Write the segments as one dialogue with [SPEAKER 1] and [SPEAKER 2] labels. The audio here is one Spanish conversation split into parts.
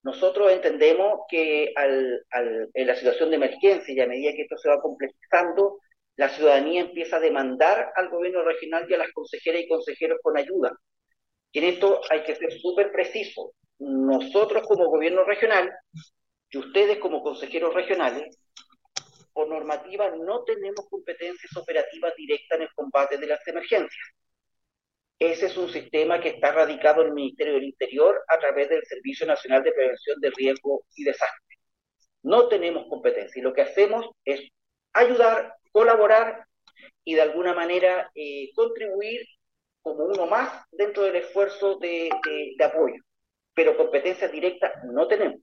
[SPEAKER 1] Nosotros entendemos que en la situación de emergencia y a medida que esto se va complejizando, la ciudadanía empieza a demandar al gobierno regional y a las consejeras y consejeros con ayuda. Y en esto hay que ser súper preciso. Nosotros como gobierno regional y ustedes como consejeros regionales, por normativa no tenemos competencias operativas directas en el combate de las emergencias. Ese es un sistema que está radicado en el Ministerio del Interior a través del Servicio Nacional de Prevención de Riesgo y Desastre. No tenemos competencia y lo que hacemos es ayudar, colaborar y de alguna manera contribuir como uno más dentro del esfuerzo de apoyo. Pero competencias directas no tenemos.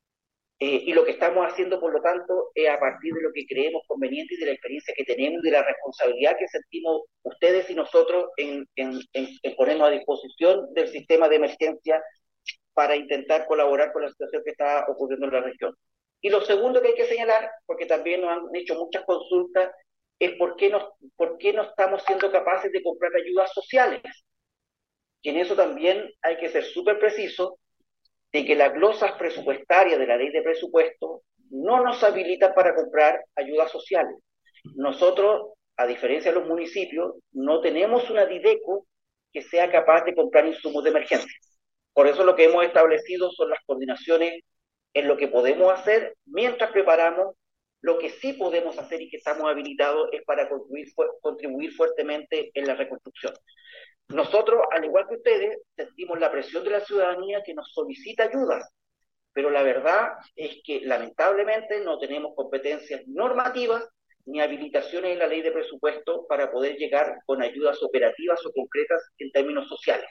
[SPEAKER 1] Y lo que estamos haciendo, por lo tanto, es a partir de lo que creemos conveniente y de la experiencia que tenemos y de la responsabilidad que sentimos ustedes y nosotros en ponernos a disposición del sistema de emergencia para intentar colaborar con la situación que está ocurriendo en la región. Y lo segundo que hay que señalar, porque también nos han hecho muchas consultas, es por qué no estamos siendo capaces de comprar ayudas sociales. Y en eso también hay que ser súper preciso de que las glosas presupuestarias de la ley de presupuesto no nos habilitan para comprar ayudas sociales. Nosotros, a diferencia de los municipios, no tenemos una Dideco que sea capaz de comprar insumos de emergencia. Por eso lo que hemos establecido son las coordinaciones en lo que podemos hacer mientras preparamos lo que sí podemos hacer y que estamos habilitados es para contribuir fuertemente en la reconstrucción. Nosotros, al igual que ustedes, sentimos la presión de la ciudadanía que nos solicita ayuda, pero la verdad es que lamentablemente no tenemos competencias normativas ni habilitaciones en la ley de presupuesto para poder llegar con ayudas operativas o concretas en términos sociales.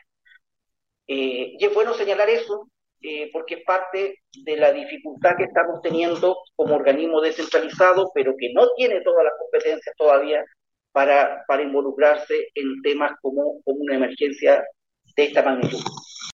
[SPEAKER 1] Y es bueno señalar eso porque es parte de la dificultad que estamos teniendo como organismo descentralizado, pero que no tiene todas las competencias todavía para involucrarse en temas como una emergencia de esta magnitud.